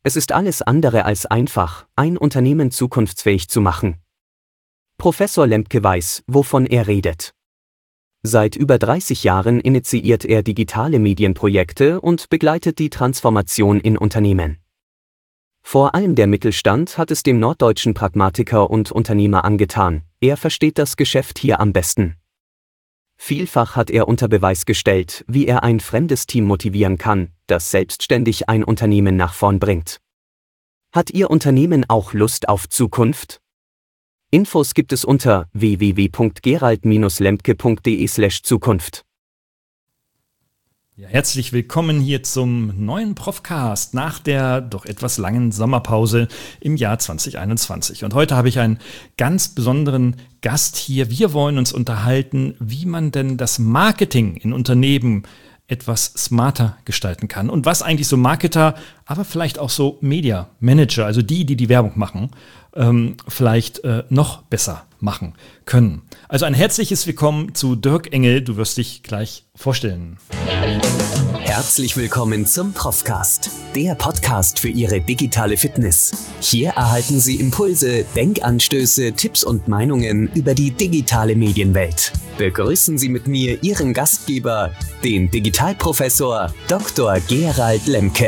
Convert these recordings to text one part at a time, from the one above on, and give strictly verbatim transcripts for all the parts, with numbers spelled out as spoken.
Es ist alles andere als einfach, ein Unternehmen zukunftsfähig zu machen. Professor Lemke weiß, wovon er redet. Seit über dreißig Jahren initiiert er digitale Medienprojekte und begleitet die Transformation in Unternehmen. Vor allem der Mittelstand hat es dem norddeutschen Pragmatiker und Unternehmer angetan, er versteht das Geschäft hier am besten. Vielfach hat er unter Beweis gestellt, wie er ein fremdes Team motivieren kann, das selbstständig ein Unternehmen nach vorn bringt. Hat Ihr Unternehmen auch Lust auf Zukunft? Infos gibt es unter w w w punkt gerald lemke punkt de slash Zukunft. Ja, herzlich willkommen hier zum neuen Profcast nach der doch etwas langen Sommerpause im Jahr zwanzig einundzwanzig. Und heute habe ich einen ganz besonderen Gast hier. Wir wollen uns unterhalten, wie man denn das Marketing in Unternehmen etwas smarter gestalten kann und was eigentlich so Marketer, aber vielleicht auch so Media Manager, also die, die die Werbung machen, ähm, vielleicht äh, noch besser machen können. Also ein herzliches Willkommen zu Dirk Engel. Du wirst dich gleich vorstellen. Herzlich willkommen zum Profcast, der Podcast für Ihre digitale Fitness. Hier erhalten Sie Impulse, Denkanstöße, Tipps und Meinungen über die digitale Medienwelt. Begrüßen Sie mit mir Ihren Gastgeber, den Digitalprofessor Doktor Gerald Lemke.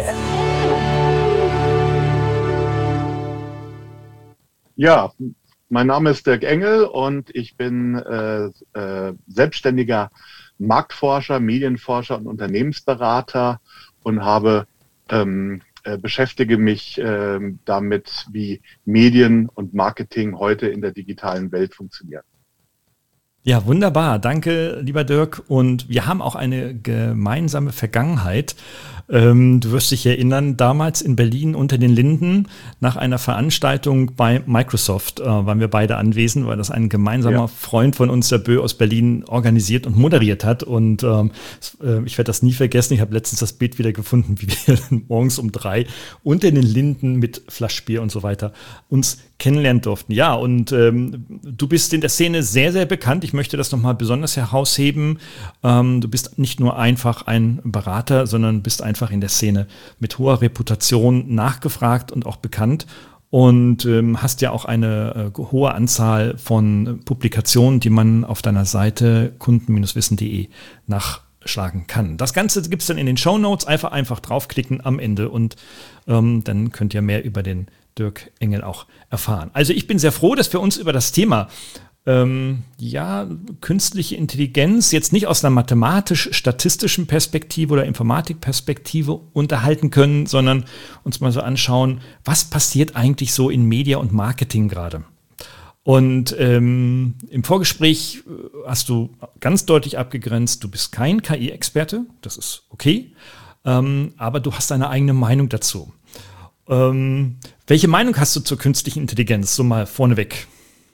Ja, mein Name ist Dirk Engel und ich bin äh, äh, selbstständiger Marktforscher, Medienforscher und Unternehmensberater und habe ähm, äh, beschäftige mich äh, damit, wie Medien und Marketing heute in der digitalen Welt funktionieren. Ja, wunderbar. Danke, lieber Dirk. Und wir haben auch eine gemeinsame Vergangenheit. Ähm, du wirst dich erinnern, damals in Berlin unter den Linden nach einer Veranstaltung bei Microsoft äh, waren wir beide anwesend, weil das ein gemeinsamer ja. Freund von uns, der Bö aus Berlin, organisiert und moderiert hat. Und ähm, äh, ich werde das nie vergessen. Ich habe letztens das Bild wieder gefunden, wie wir morgens um drei unter den Linden mit Flaschbier und so weiter uns kennenlernen durften. Ja, und ähm, du bist in der Szene sehr, sehr bekannt. Ich möchte das nochmal besonders herausheben. Ähm, du bist nicht nur einfach ein Berater, sondern bist einfach in der Szene mit hoher Reputation nachgefragt und auch bekannt. Und ähm, hast ja auch eine äh, hohe Anzahl von Publikationen, die man auf deiner Seite kunden wissen punkt de nachschlagen kann. Das Ganze gibt es dann in den Shownotes. Einfach, einfach draufklicken am Ende und ähm, dann könnt ihr mehr über den Dirk Engel auch erfahren. Also ich bin sehr froh, dass wir uns über das Thema ähm, ja, künstliche Intelligenz jetzt nicht aus einer mathematisch-statistischen Perspektive oder Informatikperspektive unterhalten können, sondern uns mal so anschauen, was passiert eigentlich so in Media und Marketing gerade. Und ähm, im Vorgespräch hast du ganz deutlich abgegrenzt, du bist kein K I-Experte, das ist okay, ähm, aber du hast eine eigene Meinung dazu. Ähm, welche Meinung hast du zur künstlichen Intelligenz? So mal vorneweg.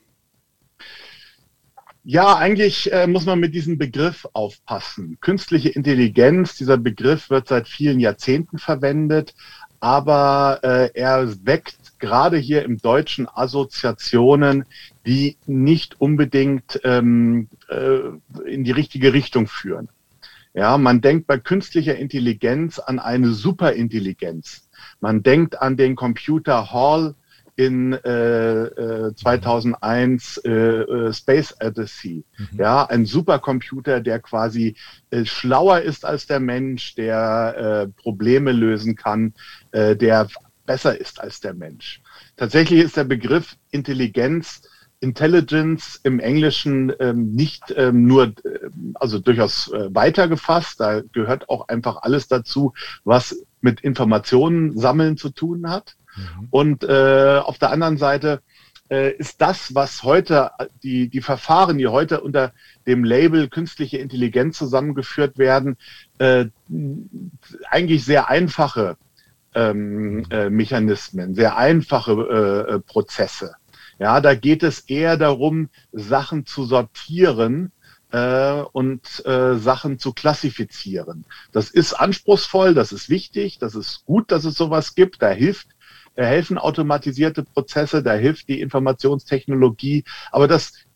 Ja, eigentlich äh, muss man mit diesem Begriff aufpassen. Künstliche Intelligenz, dieser Begriff wird seit vielen Jahrzehnten verwendet, aber äh, er weckt gerade hier im Deutschen Assoziationen, die nicht unbedingt ähm, äh, in die richtige Richtung führen. Ja, man denkt bei künstlicher Intelligenz an eine Superintelligenz. Man denkt an den Computer Hall in äh, äh, zweitausendeins, äh, äh, Space Odyssey. Mhm. Ja, ein Supercomputer, der quasi äh, schlauer ist als der Mensch, der äh, Probleme lösen kann, äh, der besser ist als der Mensch. Tatsächlich ist der Begriff Intelligenz, Intelligence im Englischen ähm, nicht ähm, nur, äh, also durchaus äh, weiter gefasst. Da gehört auch einfach alles dazu, was mit Informationen sammeln zu tun hat. Mhm. Und äh, auf der anderen Seite äh, ist das, was heute, die, die Verfahren, die heute unter dem Label künstliche Intelligenz zusammengeführt werden, äh, eigentlich sehr einfache ähm, äh, Mechanismen, sehr einfache äh, Prozesse. Ja, da geht es eher darum, Sachen zu sortieren äh, und äh, Sachen zu klassifizieren. Das ist anspruchsvoll, das ist wichtig, das ist gut, dass es sowas gibt. Da hilft, da helfen automatisierte Prozesse, da hilft die Informationstechnologie. Aber das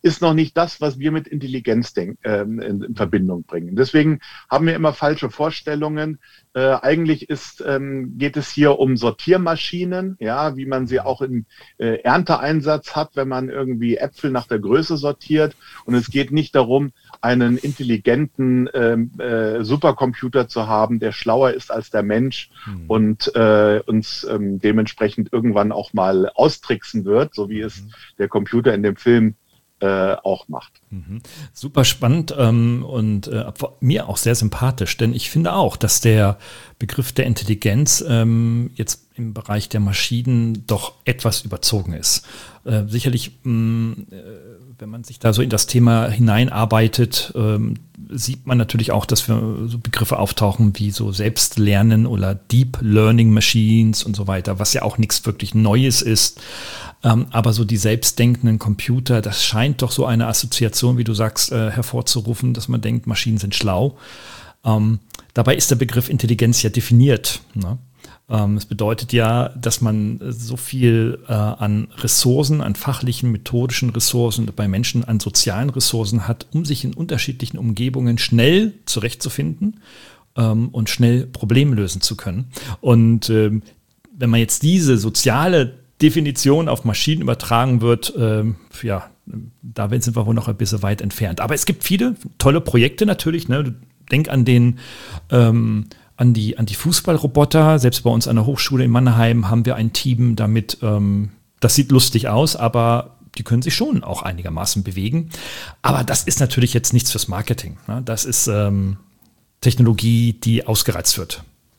ist noch nicht das, was wir mit Intelligenz denk, äh, in, in Verbindung bringen. Deswegen haben wir immer falsche Vorstellungen. Äh, eigentlich ist, ähm, geht es hier um Sortiermaschinen, ja, wie man sie auch im äh, Ernteeinsatz hat, wenn man irgendwie Äpfel nach der Größe sortiert. Und es geht nicht darum, einen intelligenten ähm, äh, Supercomputer zu haben, der schlauer ist als der Mensch mhm. und äh, uns ähm, dementsprechend irgendwann auch mal austricksen wird, so wie es mhm. der Computer in dem Film äh, auch macht. Mhm. Super spannend ähm, und äh, mir auch sehr sympathisch, denn ich finde auch, dass der Begriff der Intelligenz ähm, jetzt im Bereich der Maschinen doch etwas überzogen ist. Äh, sicherlich, mh, wenn man sich da so in das Thema hineinarbeitet, ähm, sieht man natürlich auch, dass wir so Begriffe auftauchen wie so Selbstlernen oder Deep Learning Machines und so weiter, was ja auch nichts wirklich Neues ist. Ähm, aber so die selbstdenkenden Computer, das scheint doch so eine Assoziation, wie du sagst, äh, hervorzurufen, dass man denkt, Maschinen sind schlau. Ähm, dabei ist der Begriff Intelligenz ja definiert, ne? Ähm, es bedeutet ja, dass man so viel äh, an Ressourcen, an fachlichen, methodischen Ressourcen, bei Menschen an sozialen Ressourcen hat, um sich in unterschiedlichen Umgebungen schnell zurechtzufinden ähm, und schnell Probleme lösen zu können. Und ähm, wenn man jetzt diese soziale Definition auf Maschinen übertragen wird, ähm, ja, da sind wir wohl noch ein bisschen weit entfernt. Aber es gibt viele tolle Projekte natürlich, ne? Denk an den ähm, An die, an die Fußballroboter. Selbst bei uns an der Hochschule in Mannheim haben wir ein Team damit, ähm, das sieht lustig aus, aber die können sich schon auch einigermaßen bewegen. Aber das ist natürlich jetzt nichts fürs Marketing, ne? Das ist ähm, Technologie, die ausgereizt wird.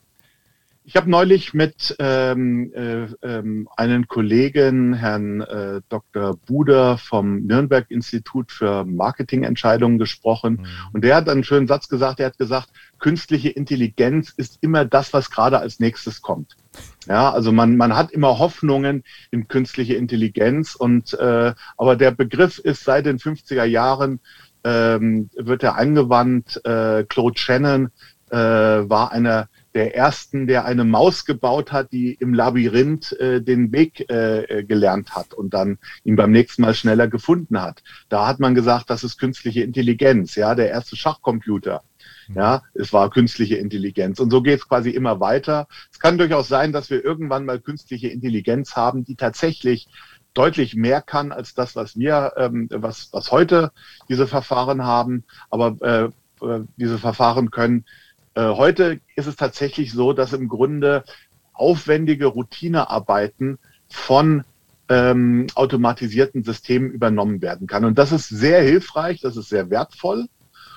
Ich habe neulich mit ähm, äh, ähm, einem Kollegen, Herrn äh, Doktor Buder vom Nürnberg-Institut für Marketingentscheidungen gesprochen. Mhm. Und der hat einen schönen Satz gesagt. Er hat gesagt, künstliche Intelligenz ist immer das, was gerade als nächstes kommt. Ja, also man, man hat immer Hoffnungen in künstliche Intelligenz. Und äh, aber der Begriff ist seit den fünfziger Jahren, ähm, wird er angewandt. Äh, Claude Shannon äh, war einer der ersten, der eine Maus gebaut hat, die im Labyrinth äh, den Weg äh, gelernt hat und dann ihn beim nächsten Mal schneller gefunden hat. Da hat man gesagt, das ist künstliche Intelligenz, ja, der erste Schachcomputer. Ja, es war künstliche Intelligenz. Und so geht es quasi immer weiter. Es kann durchaus sein, dass wir irgendwann mal künstliche Intelligenz haben, die tatsächlich deutlich mehr kann als das, was wir, ähm, was, was heute diese Verfahren haben. Aber äh, diese Verfahren können Heute ist es tatsächlich so, dass im Grunde aufwendige Routinearbeiten von ähm, automatisierten Systemen übernommen werden kann. Und das ist sehr hilfreich, das ist sehr wertvoll.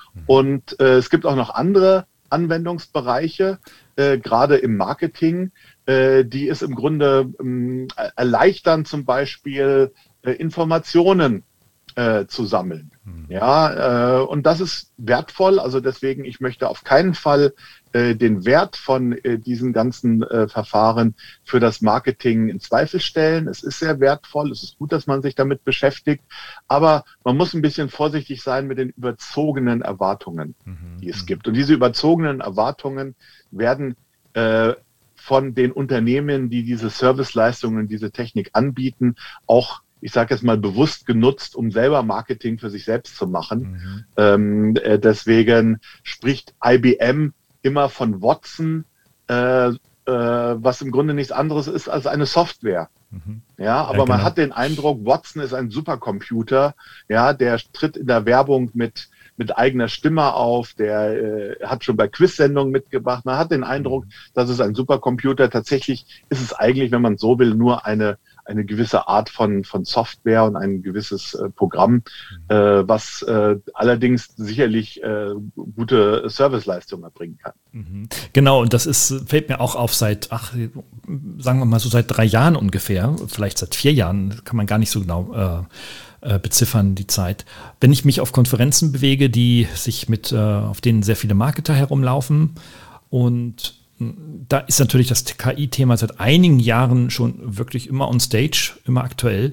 Und äh, es gibt auch noch andere Anwendungsbereiche, äh, gerade im Marketing, äh, die es im Grunde äh, erleichtern, zum Beispiel äh, Informationen äh, zu sammeln. Ja, äh, und das ist wertvoll. Also deswegen, ich möchte auf keinen Fall äh, den Wert von äh, diesen ganzen äh, Verfahren für das Marketing in Zweifel stellen. Es ist sehr wertvoll. Es ist gut, dass man sich damit beschäftigt. Aber man muss ein bisschen vorsichtig sein mit den überzogenen Erwartungen, mhm. die es gibt. Und diese überzogenen Erwartungen werden äh, von den Unternehmen, die diese Serviceleistungen, diese Technik anbieten, auch, ich sage jetzt mal, bewusst genutzt, um selber Marketing für sich selbst zu machen. Mhm. Ähm, äh, deswegen spricht I B M immer von Watson, äh, äh, was im Grunde nichts anderes ist als eine Software. Mhm. Ja, aber ja, genau. Man hat den Eindruck, Watson ist ein Supercomputer, ja, der tritt in der Werbung mit mit eigener Stimme auf, der äh, hat schon bei Quiz-Sendungen mitgemacht. Man hat den Eindruck, mhm. das ist ein Supercomputer. Tatsächlich ist es eigentlich, wenn man so will, nur eine eine gewisse Art von, von Software und ein gewisses äh, Programm, äh, was äh, allerdings sicherlich äh, gute Serviceleistungen erbringen kann. Mhm. Genau, und das ist, fällt mir auch auf seit, ach, sagen wir mal so seit drei Jahren ungefähr, vielleicht seit vier Jahren, kann man gar nicht so genau äh, äh, beziffern, die Zeit. Wenn ich mich auf Konferenzen bewege, die sich mit, äh, auf denen sehr viele Marketer herumlaufen, und da ist natürlich das K I-Thema seit einigen Jahren schon wirklich immer on stage, immer aktuell.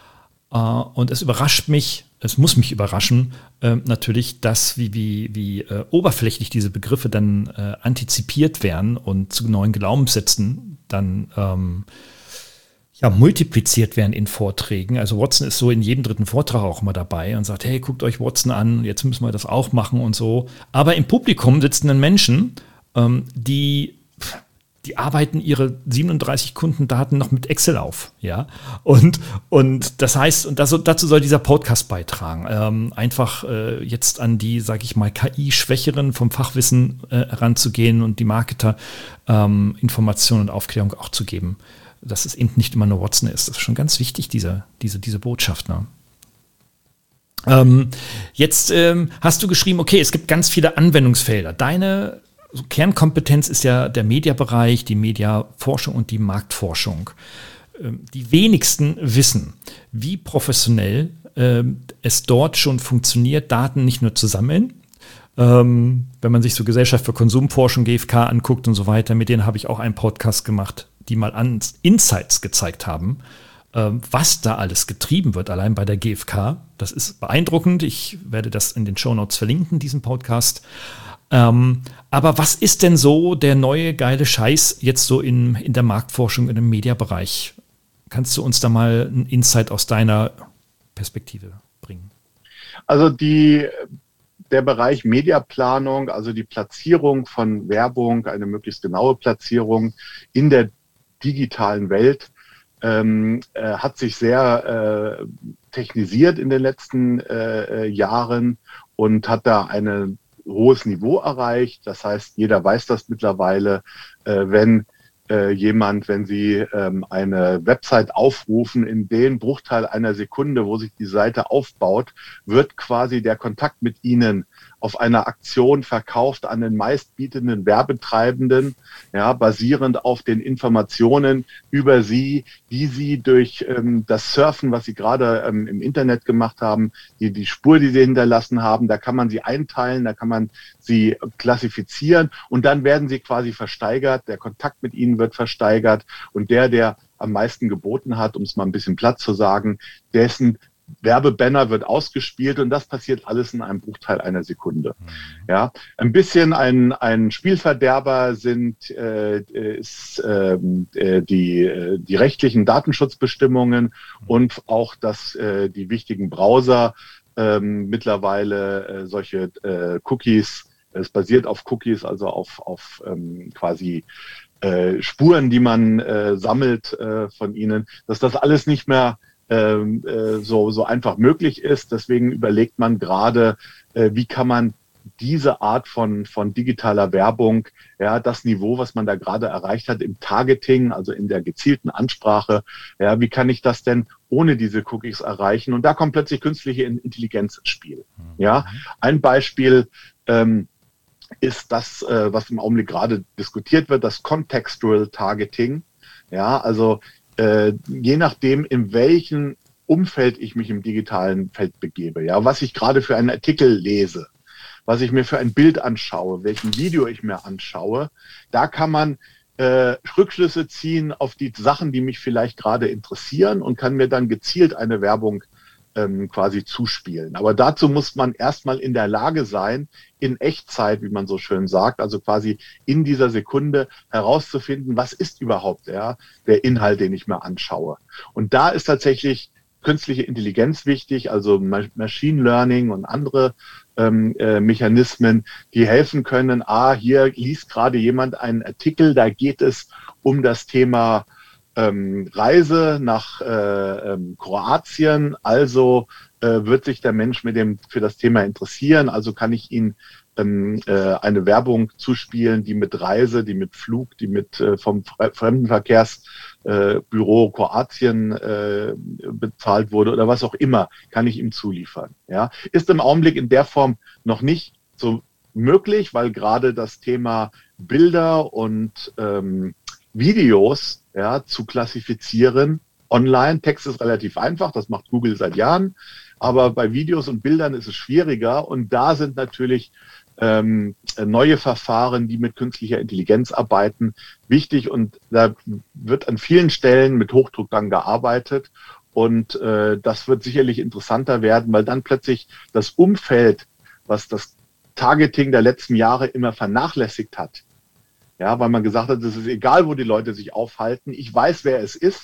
Und es überrascht mich, es muss mich überraschen, natürlich, dass wie, wie, wie oberflächlich diese Begriffe dann antizipiert werden und zu neuen Glaubenssätzen dann ähm, ja, multipliziert werden in Vorträgen. Also Watson ist so in jedem dritten Vortrag auch mal dabei und sagt, hey, guckt euch Watson an, jetzt müssen wir das auch machen und so. Aber im Publikum sitzen dann Menschen, ähm, die, die arbeiten ihre siebenunddreißig Kundendaten noch mit Excel auf. Ja? Und, und das heißt, und das, dazu soll dieser Podcast beitragen, ähm, einfach äh, jetzt an die, sage ich mal, K I-Schwächeren vom Fachwissen äh, heranzugehen und die Marketer ähm, Informationen und Aufklärung auch zu geben, dass es eben nicht immer nur Watson ist. Das ist schon ganz wichtig, diese, diese, diese Botschaft. Ne? Ähm, jetzt ähm, hast du geschrieben, okay, es gibt ganz viele Anwendungsfelder. Deine so Kernkompetenz ist ja der Mediabereich, die Mediaforschung und die Marktforschung. Ähm, die wenigsten wissen, wie professionell ähm, es dort schon funktioniert, Daten nicht nur zu sammeln. Ähm, wenn man sich so Gesellschaft für Konsumforschung, G F K, anguckt und so weiter, mit denen habe ich auch einen Podcast gemacht, die mal an Insights gezeigt haben, ähm, was da alles getrieben wird, allein bei der G F K. Das ist beeindruckend. Ich werde das in den Shownotes verlinken, diesen Podcast. Ähm, aber was ist denn so der neue geile Scheiß jetzt so in, in der Marktforschung, in dem Mediabereich? Kannst du uns da mal einen Insight aus deiner Perspektive bringen? Also die, der Bereich Mediaplanung, also die Platzierung von Werbung, eine möglichst genaue Platzierung in der digitalen Welt, ähm, äh, hat sich sehr äh, technisiert in den letzten äh, Jahren und hat da eine hohes Niveau erreicht. Das heißt, jeder weiß das mittlerweile, äh, wenn äh, jemand, wenn Sie ähm, eine Website aufrufen, in den Bruchteil einer Sekunde, wo sich die Seite aufbaut, wird quasi der Kontakt mit Ihnen auf einer Aktion verkauft an den meistbietenden Werbetreibenden, ja, basierend auf den Informationen über Sie, die Sie durch ähm, das Surfen, was Sie gerade ähm, im Internet gemacht haben, die, die Spur, die Sie hinterlassen haben, da kann man sie einteilen, da kann man sie klassifizieren und dann werden sie quasi versteigert, der Kontakt mit Ihnen wird versteigert und der, der am meisten geboten hat, um es mal ein bisschen platt zu sagen, dessen Werbebanner wird ausgespielt und das passiert alles in einem Bruchteil einer Sekunde. Mhm. Ja, ein bisschen ein, ein Spielverderber sind äh, ist, äh, die, äh, die rechtlichen Datenschutzbestimmungen mhm. und auch, dass äh, die wichtigen Browser äh, mittlerweile äh, solche äh, Cookies, es basiert auf Cookies, also auf, auf ähm, quasi äh, Spuren, die man äh, sammelt äh, von ihnen, dass das alles nicht mehr so, so einfach möglich ist. Deswegen überlegt man gerade, wie kann man diese Art von, von digitaler Werbung, ja, das Niveau, was man da gerade erreicht hat im Targeting, also in der gezielten Ansprache, ja, wie kann ich das denn ohne diese Cookies erreichen? Und da kommt plötzlich künstliche Intelligenz ins Spiel. Ja, ein Beispiel ähm, ist das, äh, was im Augenblick gerade diskutiert wird, das Contextual Targeting. Ja, also Äh, je nachdem, in welchem Umfeld ich mich im digitalen Feld begebe, ja, was ich gerade für einen Artikel lese, was ich mir für ein Bild anschaue, welchen Video ich mir anschaue, da kann man äh, Rückschlüsse ziehen auf die Sachen, die mich vielleicht gerade interessieren und kann mir dann gezielt eine Werbung ähm, quasi zuspielen. Aber dazu muss man erstmal in der Lage sein, in Echtzeit, wie man so schön sagt, also quasi in dieser Sekunde herauszufinden, was ist überhaupt ja, der Inhalt, den ich mir anschaue. Und da ist tatsächlich künstliche Intelligenz wichtig, also Machine Learning und andere ähm, äh, Mechanismen, die helfen können. Ah, hier liest gerade jemand einen Artikel, da geht es um das Thema Ähm, Reise nach äh, ähm, Kroatien, also äh, wird sich der Mensch mit dem für das Thema interessieren, also kann ich ihn ähm, äh, eine Werbung zuspielen, die mit Reise, die mit Flug, die mit äh, vom Fremdenverkehrsbüro äh, Kroatien äh, bezahlt wurde oder was auch immer, kann ich ihm zuliefern. Ja, ist im Augenblick in der Form noch nicht so möglich, weil gerade das Thema Bilder und ähm, Videos ja, zu klassifizieren online. Text ist relativ einfach, das macht Google seit Jahren, aber bei Videos und Bildern ist es schwieriger und da sind natürlich ähm, neue Verfahren, die mit künstlicher Intelligenz arbeiten, wichtig und da wird an vielen Stellen mit Hochdruck dann gearbeitet und äh, das wird sicherlich interessanter werden, weil dann plötzlich das Umfeld, was das Targeting der letzten Jahre immer vernachlässigt hat, ja, weil man gesagt hat, es ist egal, wo die Leute sich aufhalten. Ich weiß, wer es ist.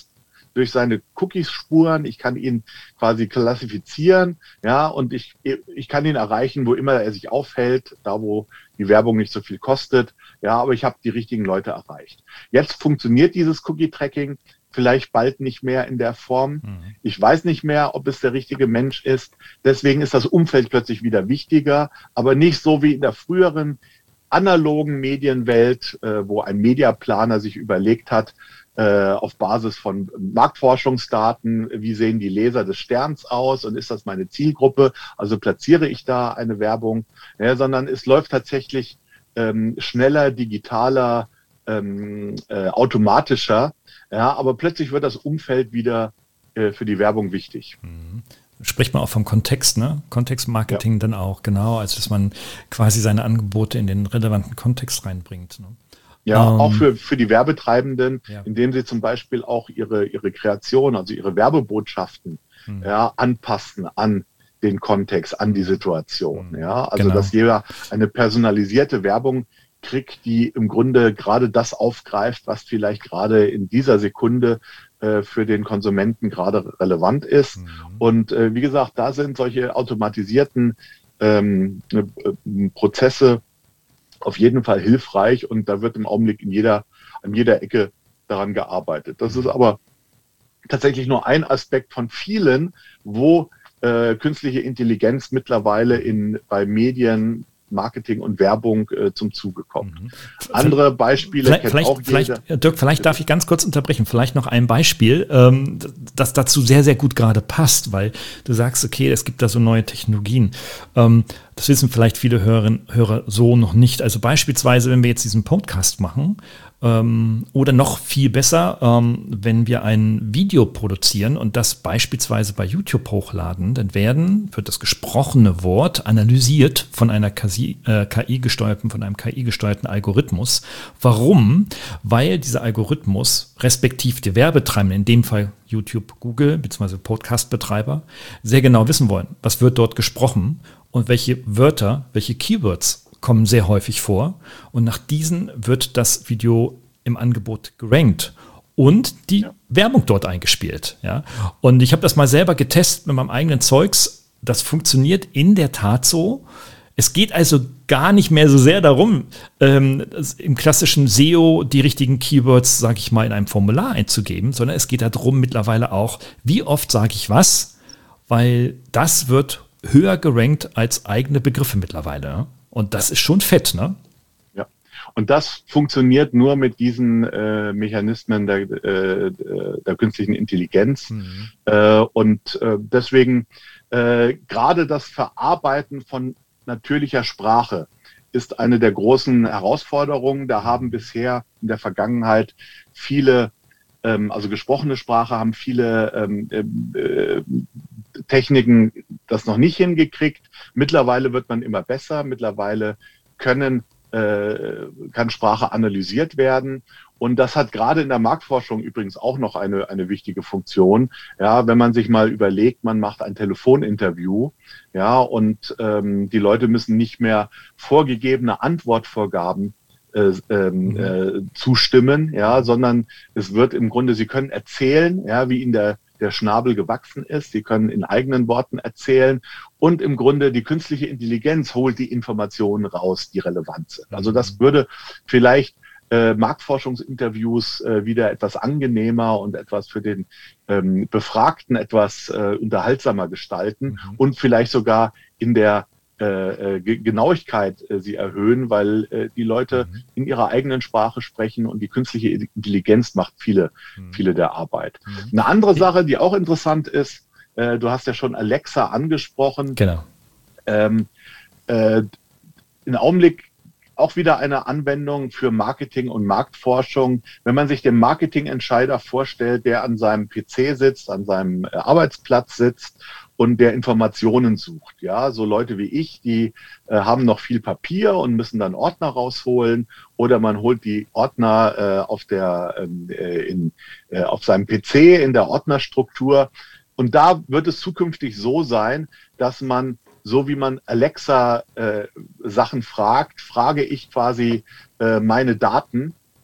durch seine Cookies-Spuren, ich kann ihn quasi klassifizieren, ja, und ich, ich kann ihn erreichen, wo immer er sich aufhält, da wo die Werbung nicht so viel kostet, ja, aber ich habe die richtigen Leute erreicht. Jetzt funktioniert dieses Cookie-Tracking vielleicht bald nicht mehr in der Form. Mhm. Ich weiß nicht mehr, ob es der richtige Mensch ist. Deswegen ist das Umfeld plötzlich wieder wichtiger, aber nicht so wie in der früheren analogen Medienwelt, äh, wo ein Mediaplaner sich überlegt hat, äh, auf Basis von Marktforschungsdaten, wie sehen die Leser des Sterns aus und ist das meine Zielgruppe, also platziere ich da eine Werbung, ja, sondern es läuft tatsächlich ähm, schneller, digitaler, ähm, äh, automatischer, ja, aber plötzlich wird das Umfeld wieder äh, für die Werbung wichtig. Mhm. Spricht man auch vom Kontext, ne? Kontextmarketing ja. Dann auch, genau, also dass man quasi seine Angebote in den relevanten Kontext reinbringt. Ne? Ja, um, auch für, für die Werbetreibenden, ja. indem sie zum Beispiel auch ihre, ihre Kreation, also ihre Werbebotschaften mhm. ja, anpassen an den Kontext, an die Situation. Mhm. Ja? Also genau. Dass jeder eine personalisierte Werbung kriegt, die im Grunde gerade das aufgreift, was vielleicht gerade in dieser Sekunde äh, für den Konsumenten gerade relevant ist. Mhm. Und äh, wie gesagt, da sind solche automatisierten ähm, äh, Prozesse auf jeden Fall hilfreich und da wird im Augenblick in jeder, an jeder Ecke daran gearbeitet. Das ist aber tatsächlich nur ein Aspekt von vielen, wo äh, künstliche Intelligenz mittlerweile in, bei Medien, Marketing und Werbung äh, zum Zuge kommt. Mhm. Andere Beispiele vielleicht, kennt vielleicht, auch jeder. Vielleicht, Dirk, vielleicht darf ich ganz kurz unterbrechen. Vielleicht noch ein Beispiel, ähm, das dazu sehr, sehr gut gerade passt, weil du sagst, okay, es gibt da so neue Technologien. Ähm, das wissen vielleicht viele Hörerinnen Hörer so noch nicht. Also beispielsweise, wenn wir jetzt diesen Podcast machen, ähm, oder noch viel besser, ähm, wenn wir ein Video produzieren und das beispielsweise bei YouTube hochladen, dann werden, wird das gesprochene Wort analysiert von einer K I-gesteuerten, von einem K I-gesteuerten Algorithmus. Warum? Weil dieser Algorithmus, respektiv die Werbetreibenden, in dem Fall YouTube, Google bzw. Podcast-Betreiber, sehr genau wissen wollen, was wird dort gesprochen und welche Wörter, welche Keywords kommen sehr häufig vor und nach diesen wird das Video im Angebot gerankt und die ja. Werbung dort eingespielt. Ja? Und ich habe das mal selber getestet mit meinem eigenen Zeugs. Das funktioniert in der Tat so. Es geht also gar nicht mehr so sehr darum, ähm, im klassischen S E O die richtigen Keywords, sage ich mal, in einem Formular einzugeben, sondern es geht darum mittlerweile auch, wie oft sage ich was, weil das wird höher gerankt als eigene Begriffe mittlerweile. Ja? Und das ist schon fett, ne? Ja. Und das funktioniert nur mit diesen äh, Mechanismen der, äh, der künstlichen Intelligenz. Mhm. Äh, und äh, deswegen äh, gerade das Verarbeiten von natürlicher Sprache ist eine der großen Herausforderungen. Da haben bisher in der Vergangenheit viele, ähm, also gesprochene Sprache, haben viele ähm, äh, Techniken das noch nicht hingekriegt. Mittlerweile wird man immer besser. Mittlerweile können, äh, kann Sprache analysiert werden. Und das hat gerade in der Marktforschung übrigens auch noch eine, eine wichtige Funktion. Ja, wenn man sich mal überlegt, man macht ein Telefoninterview, ja, und ähm, die Leute müssen nicht mehr vorgegebene Antwortvorgaben äh, ähm, äh, zustimmen, ja, sondern es wird im Grunde, sie können erzählen, ja, wie in der der Schnabel gewachsen ist. Sie können in eigenen Worten erzählen und im Grunde die künstliche Intelligenz holt die Informationen raus, die relevant sind. Also das würde vielleicht äh, Marktforschungsinterviews äh, wieder etwas angenehmer und etwas für den ähm, Befragten etwas äh, unterhaltsamer gestalten mhm. und vielleicht sogar in der Äh, Genauigkeit äh, sie erhöhen, weil äh, die Leute mhm. in ihrer eigenen Sprache sprechen und die künstliche Intelligenz macht viele, mhm. viele der Arbeit. Mhm. Eine andere Sache, die auch interessant ist, äh, du hast ja schon Alexa angesprochen. Genau. Ähm, äh, im Augenblick auch wieder eine Anwendung für Marketing und Marktforschung. Wenn man sich den Marketingentscheider vorstellt, der an seinem P C sitzt, an seinem äh, Arbeitsplatz sitzt und der Informationen sucht. Ja, so Leute wie ich, die äh, haben noch viel Papier und müssen dann Ordner rausholen oder man holt die Ordner äh, auf der ähm, äh, in, äh, auf seinem P C in der Ordnerstruktur. Und da wird es zukünftig so sein, dass man, so wie man Alexa äh, Sachen fragt, frage ich quasi äh, meine Daten,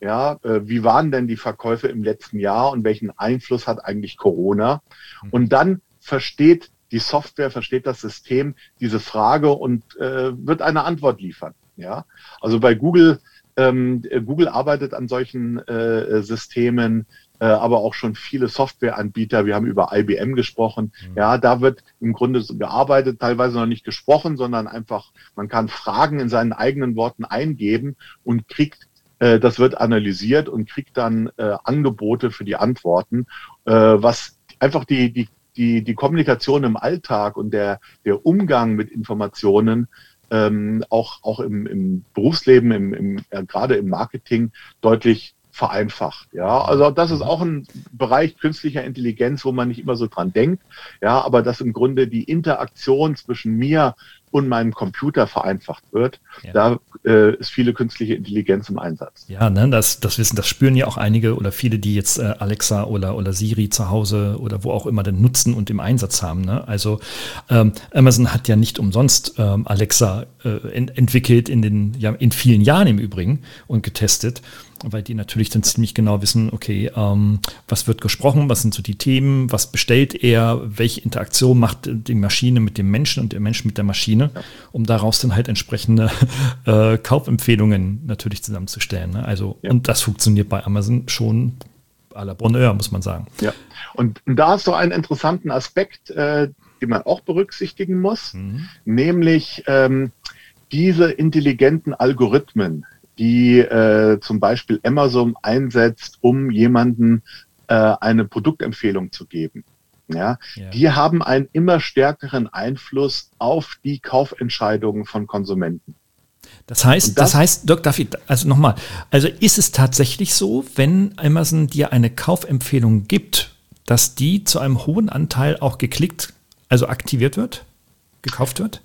ja, äh, wie waren denn die Verkäufe im letzten Jahr und welchen Einfluss hat eigentlich Corona? Und dann versteht die Software, versteht das System diese Frage und äh, wird eine Antwort liefern. Ja, also bei Google, ähm, Google arbeitet an solchen äh, Systemen, äh, aber auch schon viele Softwareanbieter. Wir haben über I B M gesprochen. Mhm. Ja, da wird im Grunde so gearbeitet, teilweise noch nicht gesprochen, sondern einfach, man kann Fragen in seinen eigenen Worten eingeben und kriegt, äh, das wird analysiert und kriegt dann äh, Angebote für die Antworten, äh, was einfach die, die, die, die Kommunikation im Alltag und der, der Umgang mit Informationen Ähm, auch, auch im, im Berufsleben, im, im, ja, gerade im Marketing deutlich vereinfacht. Ja, also das ist auch ein Bereich künstlicher Intelligenz, wo man nicht immer so dran denkt. Ja, aber dass im Grunde die Interaktion zwischen mir und meinem Computer vereinfacht wird, ja. Da äh, ist viele künstliche Intelligenz im Einsatz. Ja, ne, das, das wissen, das spüren ja auch einige oder viele, die jetzt äh, Alexa oder, oder Siri zu Hause oder wo auch immer den nutzen und im Einsatz haben. Ne? Also ähm, Amazon hat ja nicht umsonst ähm, Alexa äh, ent- entwickelt in den, ja, in vielen Jahren im Übrigen und getestet, weil die natürlich dann ziemlich genau wissen, okay, ähm, was wird gesprochen, was sind so die Themen, was bestellt er, welche Interaktion macht die Maschine mit dem Menschen und der Mensch mit der Maschine, ja. um daraus dann halt entsprechende äh, Kaufempfehlungen natürlich zusammenzustellen. Ne? Also, ja. Und das funktioniert bei Amazon schon à la Bonheur, muss man sagen. Ja, und da hast du einen interessanten Aspekt, äh, den man auch berücksichtigen muss, mhm. nämlich ähm, diese intelligenten Algorithmen, die äh, zum Beispiel Amazon einsetzt, um jemanden äh, eine Produktempfehlung zu geben. Ja, ja, die haben einen immer stärkeren Einfluss auf die Kaufentscheidungen von Konsumenten. Das heißt, das, das heißt, Dirk, darf ich, also nochmal, also ist es tatsächlich so, wenn Amazon dir eine Kaufempfehlung gibt, dass die zu einem hohen Anteil auch geklickt, also aktiviert wird, gekauft wird?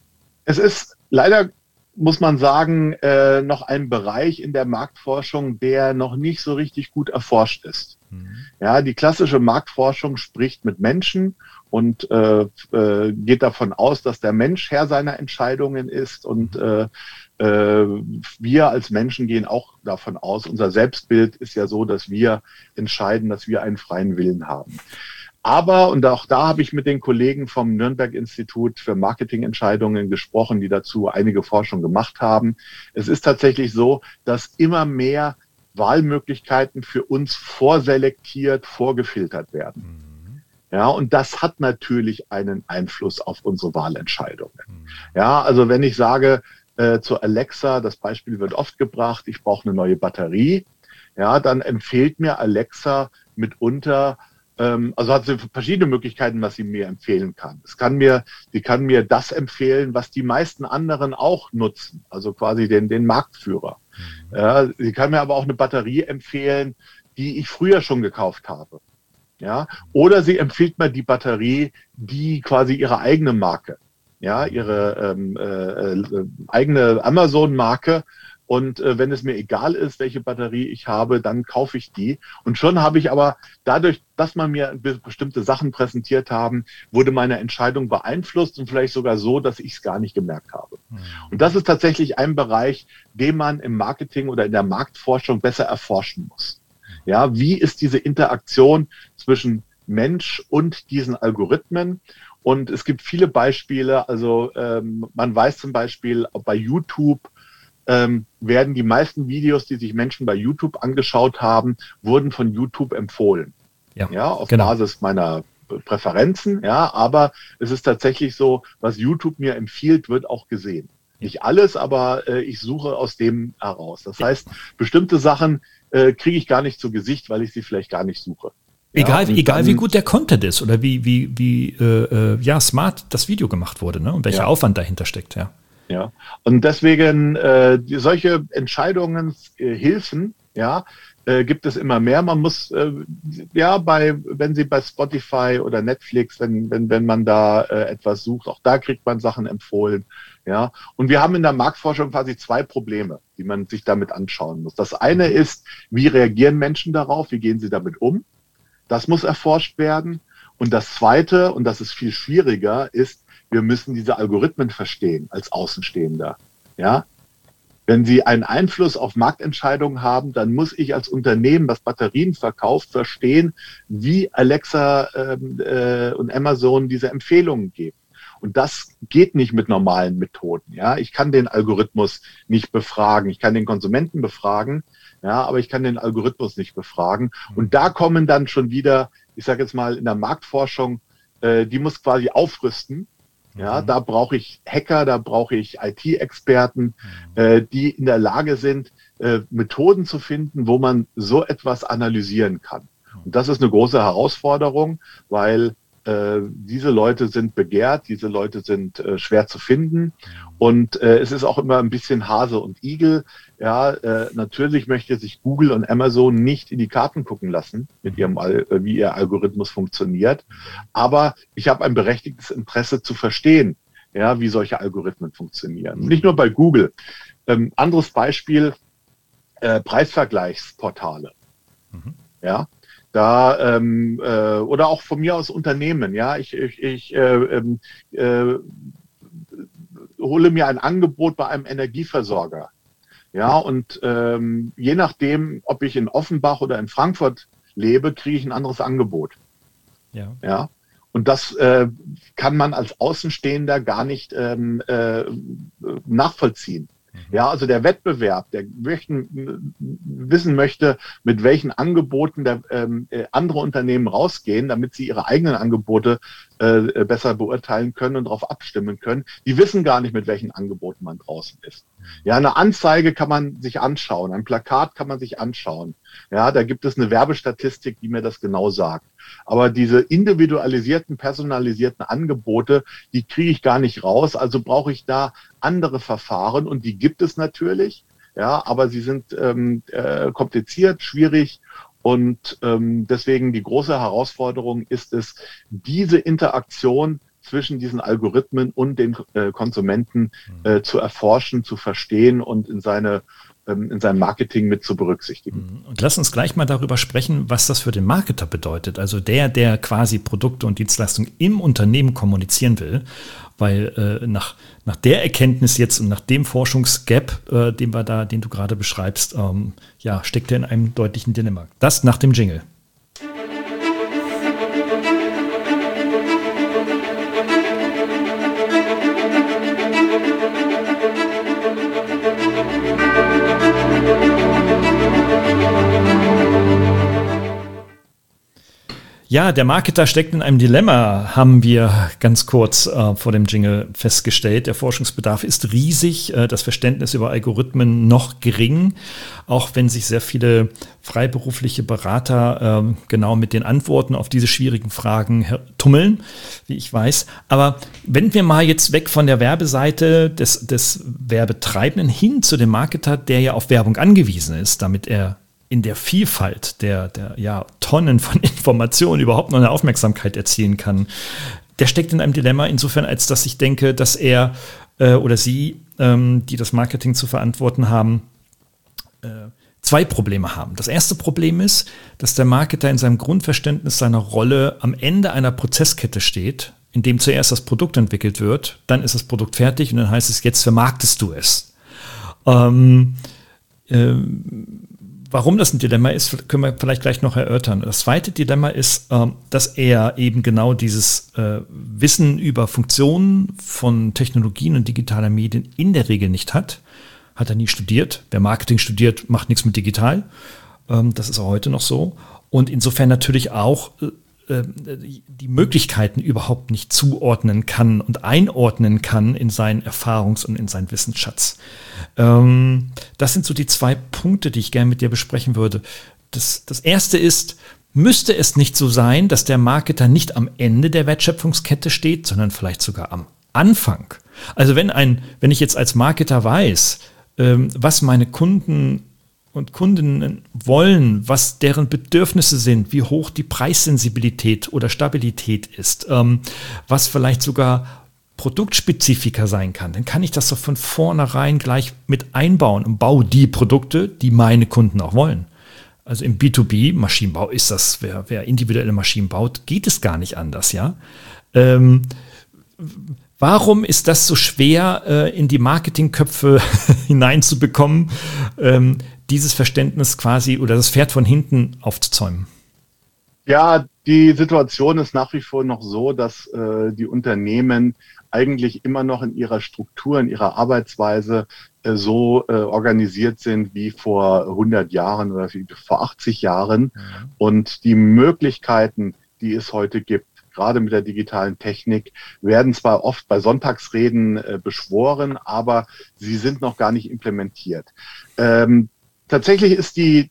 Es ist leider, muss man sagen, äh, noch ein Bereich in der Marktforschung, der noch nicht so richtig gut erforscht ist. Mhm. Ja, die klassische Marktforschung spricht mit Menschen und äh, äh, geht davon aus, dass der Mensch Herr seiner Entscheidungen ist und äh, äh, wir als Menschen gehen auch davon aus, unser Selbstbild ist ja so, dass wir entscheiden, dass wir einen freien Willen haben. Aber, und auch da habe ich mit den Kollegen vom Nürnberg-Institut für Marketingentscheidungen gesprochen, die dazu einige Forschung gemacht haben. Es ist tatsächlich so, dass immer mehr Wahlmöglichkeiten für uns vorselektiert, vorgefiltert werden. Mhm. Ja, und das hat natürlich einen Einfluss auf unsere Wahlentscheidungen. Mhm. Ja, also wenn ich sage äh, zu Alexa, das Beispiel wird oft gebracht, ich brauche eine neue Batterie, ja, dann empfiehlt mir Alexa mitunter, also hat sie verschiedene Möglichkeiten, was sie mir empfehlen kann. Es kann mir, sie kann mir das empfehlen, was die meisten anderen auch nutzen, also quasi den, den Marktführer. Mhm. Ja, sie kann mir aber auch eine Batterie empfehlen, die ich früher schon gekauft habe. Ja, oder sie empfiehlt mir die Batterie, die quasi ihre eigene Marke, ja, ihre ähm, äh, äh, eigene Amazon-Marke. Und äh, wenn es mir egal ist, welche Batterie ich habe, dann kaufe ich die. Und schon habe ich aber dadurch, dass man mir be- bestimmte Sachen präsentiert haben, wurde meine Entscheidung beeinflusst und vielleicht sogar so, dass ich es gar nicht gemerkt habe. Mhm. Und das ist tatsächlich ein Bereich, den man im Marketing oder in der Marktforschung besser erforschen muss. Ja, wie ist diese Interaktion zwischen Mensch und diesen Algorithmen? Und es gibt viele Beispiele. Also ähm, man weiß zum Beispiel bei YouTube, Ähm, werden die meisten Videos, die sich Menschen bei YouTube angeschaut haben, wurden von YouTube empfohlen. Ja, ja auf genau. Basis meiner Präferenzen. Ja, aber es ist tatsächlich so, was YouTube mir empfiehlt, wird auch gesehen. Nicht alles, aber äh, ich suche aus dem heraus. Das heißt, bestimmte Sachen äh, kriege ich gar nicht zu Gesicht, weil ich sie vielleicht gar nicht suche. Egal, ja, egal dann, wie gut der Content ist oder wie, wie, wie äh, ja, smart das Video gemacht wurde, ne? Und welcher ja. Aufwand dahinter steckt, ja. Ja, und deswegen äh, die, solche Entscheidungshilfen, äh, ja, äh, gibt es immer mehr. Man muss, äh, ja, bei, wenn Sie bei Spotify oder Netflix, wenn, wenn, wenn man da äh, etwas sucht, auch da kriegt man Sachen empfohlen, ja. Und wir haben in der Marktforschung quasi zwei Probleme, die man sich damit anschauen muss. Das eine ist, wie reagieren Menschen darauf? Wie gehen sie damit um? Das muss erforscht werden. Und das zweite, und das ist viel schwieriger, ist, wir müssen diese Algorithmen verstehen als Außenstehender. Ja? Wenn Sie einen Einfluss auf Marktentscheidungen haben, dann muss ich als Unternehmen, das Batterien verkauft, verstehen, wie Alexa ähm, äh, und Amazon diese Empfehlungen geben. Und das geht nicht mit normalen Methoden. Ja, ich kann den Algorithmus nicht befragen. Ich kann den Konsumenten befragen, ja, aber ich kann den Algorithmus nicht befragen. Und da kommen dann schon wieder, ich sage jetzt mal in der Marktforschung, äh, die muss quasi aufrüsten. Ja, mhm. Da brauche ich Hacker, da brauche ich I T-Experten, mhm. äh, die in der Lage sind, äh, Methoden zu finden, wo man so etwas analysieren kann. Und das ist eine große Herausforderung, weil äh, diese Leute sind begehrt, diese Leute sind äh, schwer zu finden. Und äh, es ist auch immer ein bisschen Hase und Igel. Ja, äh, natürlich möchte sich Google und Amazon nicht in die Karten gucken lassen, mit ihrem, Al- wie ihr Algorithmus funktioniert. Aber ich habe ein berechtigtes Interesse zu verstehen, ja, wie solche Algorithmen funktionieren. Nicht nur bei Google. Ähm, anderes Beispiel, äh, Preisvergleichsportale. Mhm. Ja. Da ähm, äh, oder auch von mir aus Unternehmen, ja, ich, ich, ich äh, äh, hole mir ein Angebot bei einem Energieversorger, ja, und ähm, je nachdem, ob ich in Offenbach oder in Frankfurt lebe, kriege ich ein anderes Angebot, ja, ja, und das äh, kann man als Außenstehender gar nicht ähm, äh, nachvollziehen. Ja, also der Wettbewerb, der möchten, wissen möchte, mit welchen Angeboten der, ähm, andere Unternehmen rausgehen, damit sie ihre eigenen Angebote äh, besser beurteilen können und darauf abstimmen können. Die wissen gar nicht, mit welchen Angeboten man draußen ist. Ja, eine Anzeige kann man sich anschauen, ein Plakat kann man sich anschauen. Ja, da gibt es eine Werbestatistik, die mir das genau sagt. Aber diese individualisierten, personalisierten Angebote, die kriege ich gar nicht raus. Also brauche ich da andere Verfahren und die gibt es natürlich. Ja, aber sie sind ähm, äh, kompliziert, schwierig und ähm, deswegen die große Herausforderung ist es, diese Interaktion zwischen diesen Algorithmen und den äh, Konsumenten äh, zu erforschen, zu verstehen und in seine in sein Marketing mit zu berücksichtigen. Und lass uns gleich mal darüber sprechen, was das für den Marketer bedeutet. Also der, der quasi Produkte und Dienstleistungen im Unternehmen kommunizieren will, weil äh, nach, nach der Erkenntnis jetzt und nach dem Forschungsgap, äh, den wir da, den du gerade beschreibst, ähm, ja, steckt er in einem deutlichen Dilemma. Das nach dem Jingle. Ja, der Marketer steckt in einem Dilemma, haben wir ganz kurz äh, vor dem Jingle festgestellt. Der Forschungsbedarf ist riesig, äh, das Verständnis über Algorithmen noch gering, auch wenn sich sehr viele freiberufliche Berater äh, genau mit den Antworten auf diese schwierigen Fragen tummeln, wie ich weiß. Aber wenden wir mal jetzt weg von der Werbeseite des, des Werbetreibenden hin zu dem Marketer, der ja auf Werbung angewiesen ist, damit er in der Vielfalt der, der ja, Tonnen von Informationen überhaupt noch eine Aufmerksamkeit erzielen kann. Der steckt in einem Dilemma insofern, als dass ich denke, dass er äh, oder sie, ähm, die das Marketing zu verantworten haben, äh, zwei Probleme haben. Das erste Problem ist, dass der Marketer in seinem Grundverständnis seiner Rolle am Ende einer Prozesskette steht, in dem zuerst das Produkt entwickelt wird, dann ist das Produkt fertig und dann heißt es, jetzt vermarktest du es. Ähm, ähm, Warum das ein Dilemma ist, können wir vielleicht gleich noch erörtern. Das zweite Dilemma ist, dass er eben genau dieses Wissen über Funktionen von Technologien und digitaler Medien in der Regel nicht hat. Hat er nie studiert. Wer Marketing studiert, macht nichts mit digital. Das ist auch heute noch so. Und insofern natürlich auch die Möglichkeiten überhaupt nicht zuordnen kann und einordnen kann in seinen Erfahrungs- und in seinen Wissensschatz. Ähm, das sind so die zwei Punkte, die ich gerne mit dir besprechen würde. Das, das erste ist, müsste es nicht so sein, dass der Marketer nicht am Ende der Wertschöpfungskette steht, sondern vielleicht sogar am Anfang? Also wenn ein, wenn ich jetzt als Marketer weiß, ähm, was meine Kunden und Kundinnen wollen, was deren Bedürfnisse sind, wie hoch die Preissensibilität oder Stabilität ist, ähm, was vielleicht sogar Produktspezifika sein kann, dann kann ich das doch von vornherein gleich mit einbauen und baue die Produkte, die meine Kunden auch wollen. Also im B zwei B Maschinenbau ist das, wer, wer individuelle Maschinen baut, geht es gar nicht anders, ja. Ähm, Warum ist das so schwer, äh, in die Marketingköpfe hineinzubekommen, ähm, dieses Verständnis quasi oder das Pferd von hinten aufzuzäumen? Ja, die Situation ist nach wie vor noch so, dass äh, die Unternehmen eigentlich immer noch in ihrer Struktur, in ihrer Arbeitsweise äh, so äh, organisiert sind wie vor hundert Jahren oder wie vor achtzig Jahren. Mhm. Und die Möglichkeiten, die es heute gibt, gerade mit der digitalen Technik, werden zwar oft bei Sonntagsreden äh, beschworen, aber sie sind noch gar nicht implementiert. Ähm, tatsächlich ist die,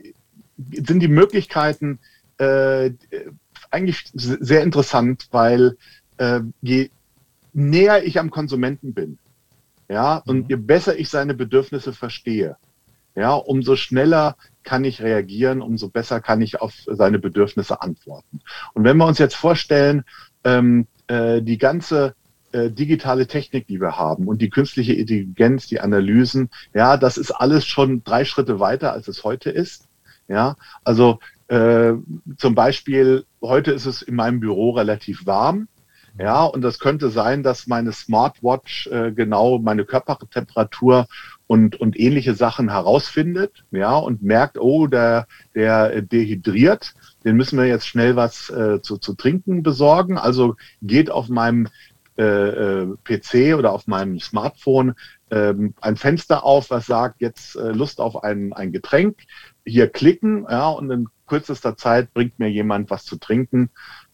sind die Möglichkeiten äh, eigentlich sehr interessant, weil äh, je näher ich am Konsumenten bin, ja, und je besser ich seine Bedürfnisse verstehe, ja, umso schneller kann ich reagieren, umso besser kann ich auf seine Bedürfnisse antworten. Und wenn wir uns jetzt vorstellen, ähm, äh, die ganze äh, digitale Technik, die wir haben und die künstliche Intelligenz, die Analysen, ja, das ist alles schon drei Schritte weiter, als es heute ist. Ja, also äh, zum Beispiel, heute ist es in meinem Büro relativ warm. Ja, und das könnte sein, dass meine Smartwatch äh, genau meine Körpertemperatur und, und ähnliche Sachen herausfindet, ja, und merkt, oh, der, der dehydriert, den müssen wir jetzt schnell was äh, zu, zu trinken besorgen. Also geht auf meinem äh, äh, P C oder auf meinem Smartphone äh, ein Fenster auf, was sagt, jetzt äh, Lust auf ein, ein Getränk, hier klicken, ja, und in kürzester Zeit bringt mir jemand was zu trinken.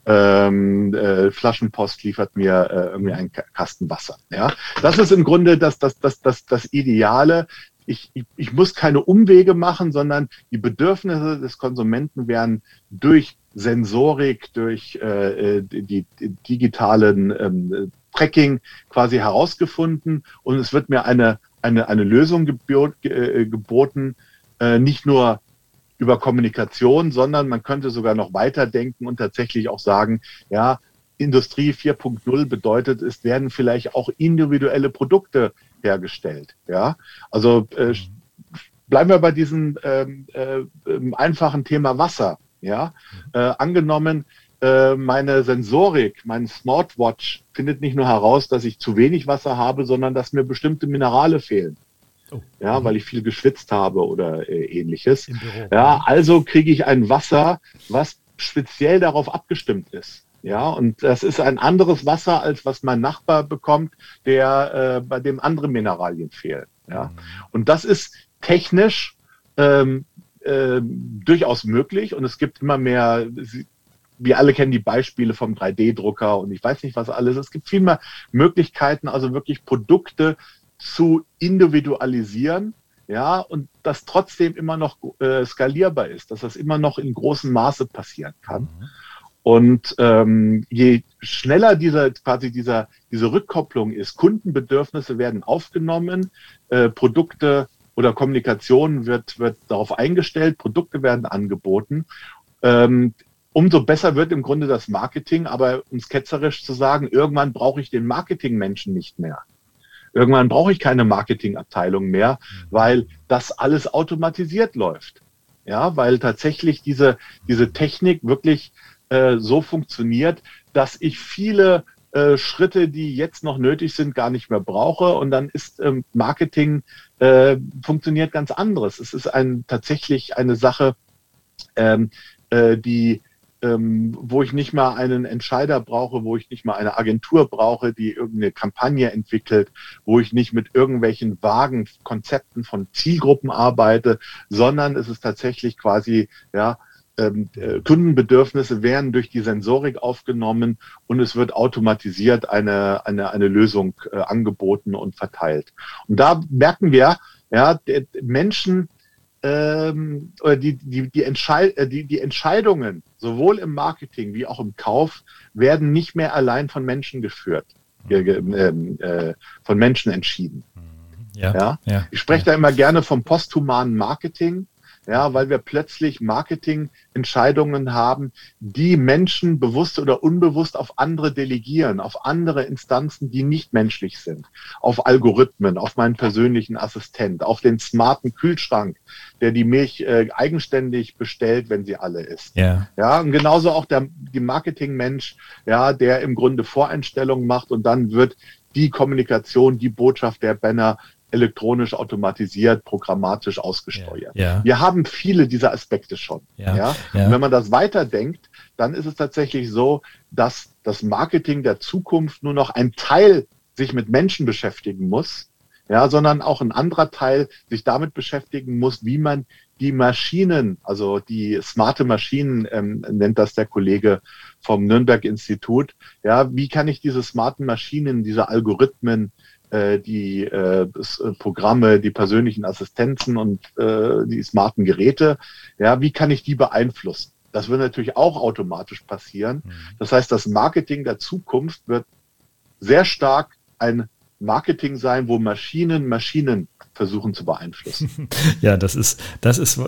Ähm, äh, Flaschenpost liefert mir äh, irgendwie einen Kasten Wasser. Ja, das ist im Grunde das, das, das, das, das Ideale. Ich, ich, ich muss keine Umwege machen, sondern die Bedürfnisse des Konsumenten werden durch Sensorik, durch äh, die, die digitalen ähm, Tracking quasi herausgefunden und es wird mir eine, eine, eine Lösung gebot, äh, geboten, äh, nicht nur über Kommunikation, sondern man könnte sogar noch weiterdenken und tatsächlich auch sagen, ja, Industrie vier Punkt null bedeutet, es werden vielleicht auch individuelle Produkte hergestellt. Ja, also äh, bleiben wir bei diesem ähm, äh, einfachen Thema Wasser. Ja, äh, angenommen, äh, meine Sensorik, mein Smartwatch findet nicht nur heraus, dass ich zu wenig Wasser habe, sondern dass mir bestimmte Minerale fehlen. Oh. Ja, weil ich viel geschwitzt habe oder äh, ähnliches. Ja, also kriege ich ein Wasser, was speziell darauf abgestimmt ist. Ja, und das ist ein anderes Wasser, als was mein Nachbar bekommt, der äh, bei dem andere Mineralien fehlen. Ja, mhm. Und das ist technisch ähm, äh, durchaus möglich und es gibt immer mehr. Wir alle kennen die Beispiele vom drei D Drucker und ich weiß nicht was alles. Es gibt viel mehr Möglichkeiten, also wirklich Produkte zu individualisieren, ja, und das trotzdem immer noch äh, skalierbar ist, dass das immer noch in großem Maße passieren kann. Mhm. Und ähm, je schneller dieser quasi dieser diese Rückkopplung ist, Kundenbedürfnisse werden aufgenommen, äh, Produkte oder Kommunikation wird wird darauf eingestellt, Produkte werden angeboten. Ähm, umso besser wird im Grunde das Marketing, aber um es ketzerisch zu sagen, irgendwann brauche ich den Marketingmenschen nicht mehr. Irgendwann brauche ich keine Marketingabteilung mehr, weil das alles automatisiert läuft. Ja, weil tatsächlich diese, diese Technik wirklich äh, so funktioniert, dass ich viele äh, Schritte, die jetzt noch nötig sind, gar nicht mehr brauche. Und dann ist ähm, Marketing äh, funktioniert ganz anderes. Es ist ein, tatsächlich eine Sache, ähm, äh, die Ähm, wo ich nicht mal einen Entscheider brauche, wo ich nicht mal eine Agentur brauche, die irgendeine Kampagne entwickelt, wo ich nicht mit irgendwelchen vagen Konzepten von Zielgruppen arbeite, sondern es ist tatsächlich quasi, ja, ähm, äh, Kundenbedürfnisse werden durch die Sensorik aufgenommen und es wird automatisiert eine, eine, eine Lösung äh, angeboten und verteilt. Und da merken wir, ja, der Menschen Ähm, oder die, die, die, Entscheid die, die Entscheidungen sowohl im Marketing wie auch im Kauf werden nicht mehr allein von Menschen geführt, äh, äh, von Menschen entschieden. Ja, ja? ja, ich spreche ja. da immer gerne vom posthumanen Marketing. Ja, weil wir plötzlich Marketingentscheidungen haben, die Menschen bewusst oder unbewusst auf andere delegieren, auf andere Instanzen, die nicht menschlich sind, auf Algorithmen, auf meinen persönlichen Assistent, auf den smarten Kühlschrank, der die Milch äh, eigenständig bestellt, wenn sie alle ist. Ja. Ja, und genauso auch der die Marketingmensch, ja, der im Grunde Voreinstellungen macht und dann wird die Kommunikation, die Botschaft der Banner elektronisch automatisiert, programmatisch ausgesteuert. Ja, ja. Wir haben viele dieser Aspekte schon. Ja, Ja? ja. Und wenn man das weiterdenkt, dann ist es tatsächlich so, dass das Marketing der Zukunft nur noch ein Teil sich mit Menschen beschäftigen muss, ja, sondern auch ein anderer Teil sich damit beschäftigen muss, wie man die Maschinen, also die smarte Maschinen, ähm, nennt das der Kollege vom Nürnberg-Institut, ja, wie kann ich diese smarten Maschinen, diese Algorithmen, die äh, Programme, die persönlichen Assistenzen und äh, die smarten Geräte, ja, wie kann ich die beeinflussen? Das wird natürlich auch automatisch passieren. Das heißt, das Marketing der Zukunft wird sehr stark ein Marketing sein, wo Maschinen Maschinen versuchen zu beeinflussen. Ja, das ist, das ist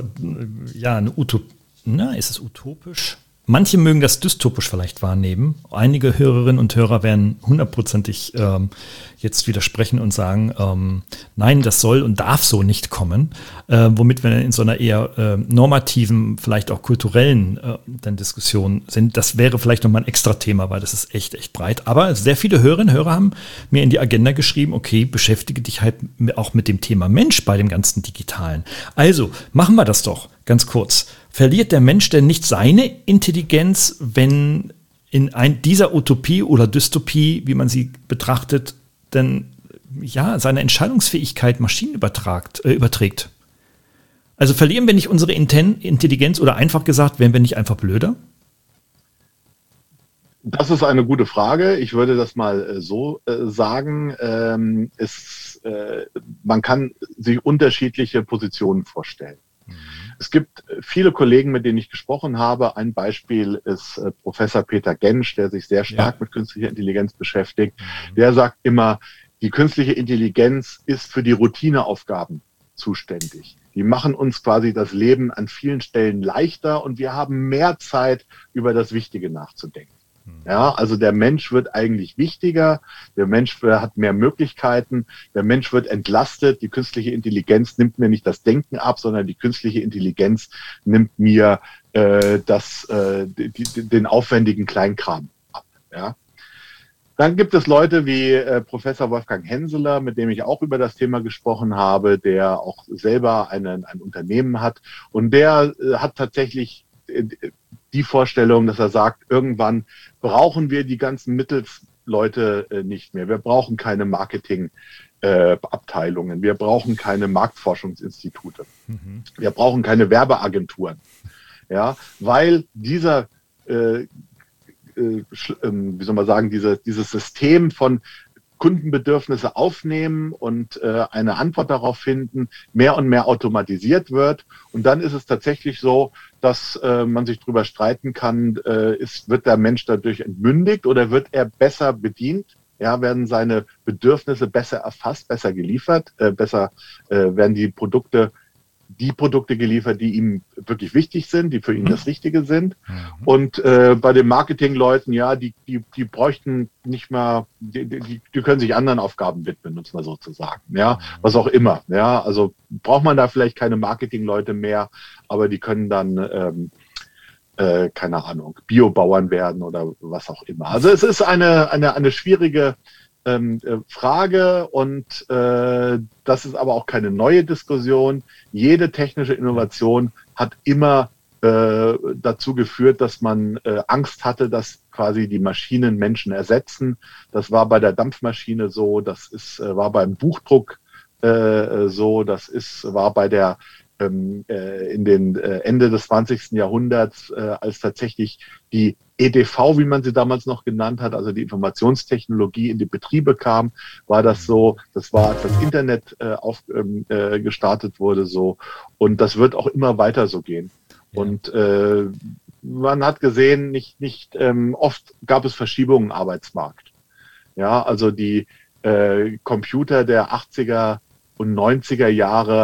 ja eine Utopie. Na, ist es utopisch? Manche mögen das dystopisch vielleicht wahrnehmen. Einige Hörerinnen und Hörer werden hundertprozentig ähm, jetzt widersprechen und sagen, ähm, nein, das soll und darf so nicht kommen. Äh, womit wir in so einer eher äh, normativen, vielleicht auch kulturellen äh, dann Diskussion sind. Das wäre vielleicht nochmal ein extra Thema, weil das ist echt, echt breit. Aber sehr viele Hörerinnen und Hörer haben mir in die Agenda geschrieben, okay, beschäftige dich halt auch mit dem Thema Mensch bei dem ganzen Digitalen. Also, machen wir das doch ganz kurz. Verliert der Mensch denn nicht seine Intelligenz, wenn in ein, dieser Utopie oder Dystopie, wie man sie betrachtet, denn ja, seine Entscheidungsfähigkeit Maschinen übertragt, äh, überträgt? Also verlieren wir nicht unsere Inten- Intelligenz oder einfach gesagt, werden wir nicht einfach blöder? Das ist eine gute Frage. Ich würde das mal äh, so äh, sagen. Ähm, es, äh, man kann sich unterschiedliche Positionen vorstellen. Es gibt viele Kollegen, mit denen ich gesprochen habe. Ein Beispiel ist äh, Professor Peter Gensch, der sich sehr stark ja. mit künstlicher Intelligenz beschäftigt. Mhm. Der sagt immer, die künstliche Intelligenz ist für die Routineaufgaben zuständig. Die machen uns quasi das Leben an vielen Stellen leichter und wir haben mehr Zeit, über das Wichtige nachzudenken. Ja, also der Mensch wird eigentlich wichtiger, der Mensch hat mehr Möglichkeiten, der Mensch wird entlastet, die künstliche Intelligenz nimmt mir nicht das Denken ab, sondern die künstliche Intelligenz nimmt mir äh, das, äh, die, den aufwendigen Kleinkram ab. Ja. Dann gibt es Leute wie äh, Professor Wolfgang Henseler, mit dem ich auch über das Thema gesprochen habe, der auch selber einen, ein Unternehmen hat und der äh, hat tatsächlich äh, die Vorstellung, dass er sagt, irgendwann brauchen wir die ganzen Mittelsleute äh, nicht mehr. Wir brauchen keine Marketingabteilungen. Äh, wir brauchen keine Marktforschungsinstitute. Mhm. Wir brauchen keine Werbeagenturen. Ja, weil dieser, äh, äh, wie soll man sagen, diese, dieses System von Kundenbedürfnisse aufnehmen und äh, eine Antwort darauf finden, mehr und mehr automatisiert wird. Und dann ist es tatsächlich so, dass äh, man sich darüber streiten kann, äh, ist, wird der Mensch dadurch entmündigt oder wird er besser bedient? Ja, werden seine Bedürfnisse besser erfasst, besser geliefert, äh, besser äh, werden die Produkte die Produkte geliefert, die ihm wirklich wichtig sind, die für ihn das Richtige sind. Mhm. Und äh, bei den Marketingleuten, ja, die, die, die bräuchten nicht mehr, die, die, die können sich anderen Aufgaben widmen, um es mal so zu sagen. Ja, was auch immer. Ja, also braucht man da vielleicht keine Marketingleute mehr, aber die können dann, ähm, äh, keine Ahnung, Biobauern werden oder was auch immer. Also es ist eine, eine, eine schwierige Ähm, äh, Frage und äh, das ist aber auch keine neue Diskussion. Jede technische Innovation hat immer äh, dazu geführt, dass man äh, Angst hatte, dass quasi die Maschinen Menschen ersetzen. Das war bei der Dampfmaschine so, das ist, äh, war beim Buchdruck äh, so, das ist, war bei der ähm, äh, in den äh, Ende des zwanzigsten Jahrhunderts, äh, als tatsächlich die E D V, wie man sie damals noch genannt hat, also die Informationstechnologie in die Betriebe kam, war das so, das war, als das Internet äh, auf, ähm, äh, gestartet wurde so und das wird auch immer weiter so gehen. Ja. Und äh, man hat gesehen, nicht, nicht ähm, oft gab es Verschiebungen im Arbeitsmarkt. Ja, also die äh, Computer der achtziger und neunziger Jahre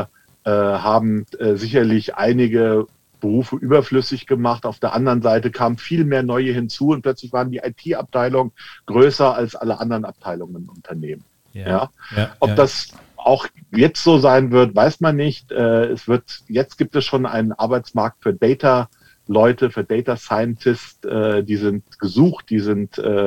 äh, haben äh, sicherlich einige Berufe überflüssig gemacht. Auf der anderen Seite kamen viel mehr neue hinzu und plötzlich waren die I T-Abteilungen größer als alle anderen Abteilungen im Unternehmen. Ja. Ja? Ja, Ob ja. das auch jetzt so sein wird, weiß man nicht. Äh, es wird, jetzt gibt es schon einen Arbeitsmarkt für Data-Leute, für Data Scientists, äh, die sind gesucht, die sind äh,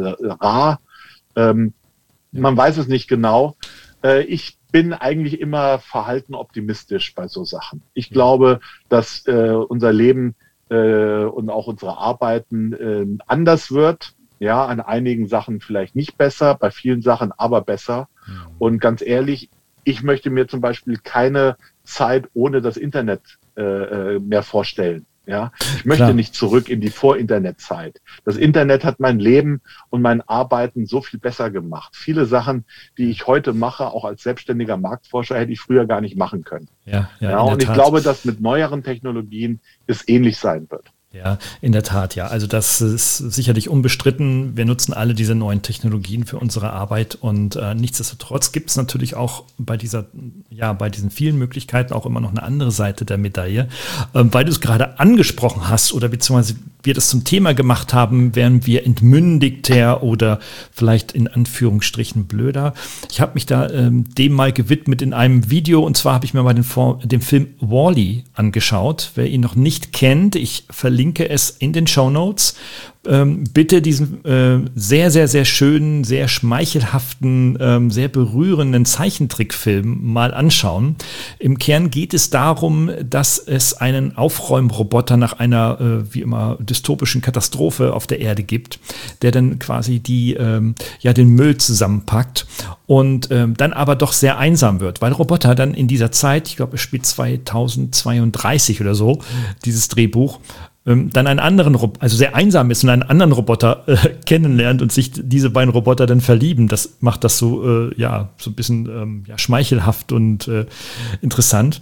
rar. Ähm, ja. Man weiß es nicht genau. Äh, ich bin eigentlich immer verhalten optimistisch bei so Sachen. Ich glaube, dass äh, unser Leben äh, und auch unsere Arbeiten äh, anders wird. Ja, an einigen Sachen vielleicht nicht besser, bei vielen Sachen aber besser. Mhm. Und ganz ehrlich, ich möchte mir zum Beispiel keine Zeit ohne das Internet äh, mehr vorstellen. Ja, ich möchte Klar. nicht zurück in die Vor-Internet-Zeit. Das Internet hat mein Leben und mein Arbeiten so viel besser gemacht. Viele Sachen, die ich heute mache, auch als selbstständiger Marktforscher, hätte ich früher gar nicht machen können. Ja, ja, ja und ich Tat. glaube, dass mit neueren Technologien es ähnlich sein wird. Ja, in der Tat, ja. Also das ist sicherlich unbestritten. Wir nutzen alle diese neuen Technologien für unsere Arbeit und äh, nichtsdestotrotz gibt es natürlich auch bei dieser, ja, bei diesen vielen Möglichkeiten auch immer noch eine andere Seite der Medaille. Ähm, weil du es gerade angesprochen hast oder beziehungsweise wir das zum Thema gemacht haben, wären wir entmündigter oder vielleicht in Anführungsstrichen blöder. Ich habe mich da ähm, dem mal gewidmet in einem Video und zwar habe ich mir mal den, den Film Wall-E angeschaut. Wer ihn noch nicht kennt, ich verlinke Linke es in den Shownotes. Ähm, bitte diesen äh, sehr, sehr, sehr schönen, sehr schmeichelhaften, ähm, sehr berührenden Zeichentrickfilm mal anschauen. Im Kern geht es darum, dass es einen Aufräumroboter nach einer, äh, wie immer, dystopischen Katastrophe auf der Erde gibt, der dann quasi die, ähm, ja, den Müll zusammenpackt und ähm, dann aber doch sehr einsam wird, weil Roboter dann in dieser Zeit, ich glaube, es spielt zweitausendzweiunddreißig oder so, dieses Drehbuch, dann einen anderen, also sehr einsam ist und einen anderen Roboter äh, kennenlernt und sich diese beiden Roboter dann verlieben. Das macht das so, äh, ja, so ein bisschen ähm, ja, schmeichelhaft und äh, interessant.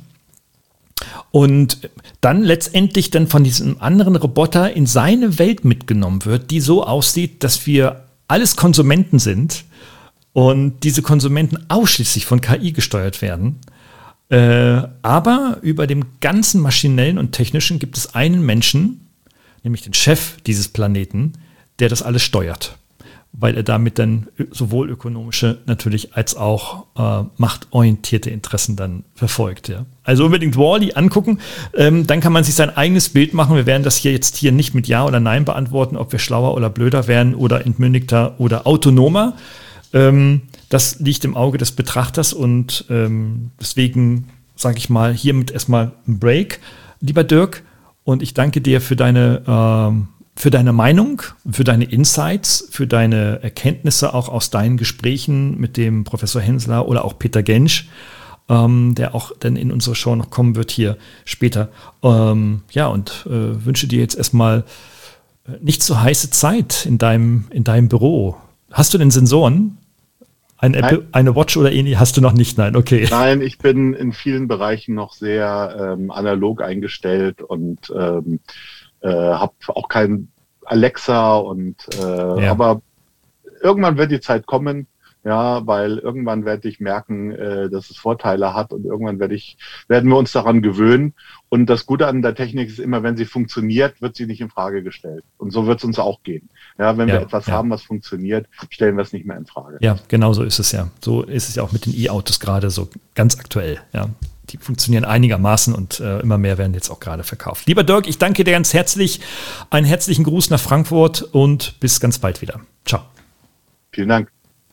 Und dann letztendlich dann von diesem anderen Roboter in seine Welt mitgenommen wird, die so aussieht, dass wir alles Konsumenten sind und diese Konsumenten ausschließlich von K I gesteuert werden. Äh, aber über dem ganzen Maschinellen und Technischen gibt es einen Menschen, nämlich den Chef dieses Planeten, der das alles steuert, weil er damit dann sowohl ökonomische natürlich als auch äh, machtorientierte Interessen dann verfolgt. Ja. Also unbedingt Wall-E angucken, ähm, dann kann man sich sein eigenes Bild machen. Wir werden das hier jetzt hier nicht mit Ja oder Nein beantworten, ob wir schlauer oder blöder werden oder entmündigter oder autonomer. Ähm, Das liegt im Auge des Betrachters und ähm, deswegen sage ich mal hiermit erstmal ein Break, lieber Dirk. Und ich danke dir für deine, ähm, für deine Meinung, für deine Insights, für deine Erkenntnisse auch aus deinen Gesprächen mit dem Professor Hensler oder auch Peter Gensch, ähm, der auch dann in unsere Show noch kommen wird hier später. Ähm, ja, und äh, wünsche dir jetzt erstmal nicht so heiße Zeit in deinem, in deinem Büro. Hast du denn Sensoren? Eine, Apple, eine Watch oder ähnlich hast du noch nicht? Nein, okay. Nein, ich bin in vielen Bereichen noch sehr ähm, analog eingestellt und ähm, äh, habe auch kein Alexa und äh, ja. aber irgendwann wird die Zeit kommen, ja, weil irgendwann werde ich merken, äh, dass es Vorteile hat und irgendwann werde ich, werden wir uns daran gewöhnen. Und das Gute an der Technik ist immer, wenn sie funktioniert, wird sie nicht in Frage gestellt. Und so wird es uns auch gehen. Ja, wenn ja, wir etwas ja. haben, was funktioniert, stellen wir es nicht mehr in Frage. Ja, genau so ist es ja. So ist es ja auch mit den E-Autos gerade so ganz aktuell. Ja, die funktionieren einigermaßen und äh, immer mehr werden jetzt auch gerade verkauft. Lieber Dirk, ich danke dir ganz herzlich. Einen herzlichen Gruß nach Frankfurt und bis ganz bald wieder. Ciao. Vielen Dank.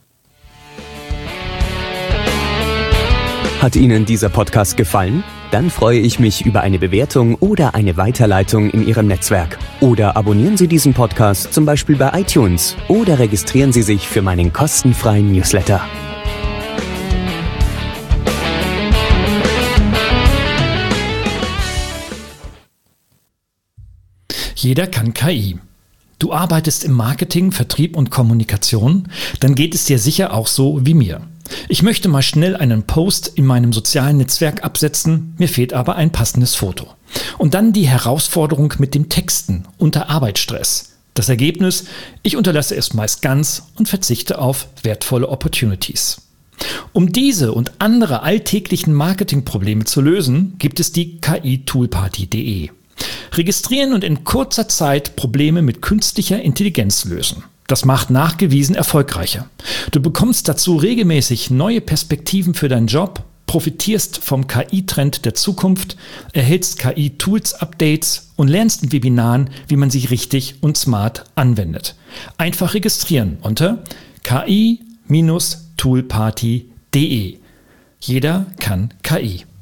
Hat Ihnen dieser Podcast gefallen? Dann freue ich mich über eine Bewertung oder eine Weiterleitung in Ihrem Netzwerk. Oder abonnieren Sie diesen Podcast zum Beispiel bei iTunes oder registrieren Sie sich für meinen kostenfreien Newsletter. Jeder kann K I. Du arbeitest im Marketing, Vertrieb und Kommunikation? Dann geht es dir sicher auch so wie mir. Ich möchte mal schnell einen Post in meinem sozialen Netzwerk absetzen, mir fehlt aber ein passendes Foto. Und dann die Herausforderung mit dem Texten unter Arbeitsstress. Das Ergebnis: Ich unterlasse es meist ganz und verzichte auf wertvolle Opportunities. Um diese und andere alltäglichen Marketingprobleme zu lösen, gibt es die K I Toolparty punkt de. Registrieren und in kurzer Zeit Probleme mit künstlicher Intelligenz lösen. Das macht nachgewiesen erfolgreicher. Du bekommst dazu regelmäßig neue Perspektiven für deinen Job, profitierst vom K I-Trend der Zukunft, erhältst K I-Tools-Updates und lernst in Webinaren, wie man sie richtig und smart anwendet. Einfach registrieren unter K I Toolparty punkt de. Jeder kann K I.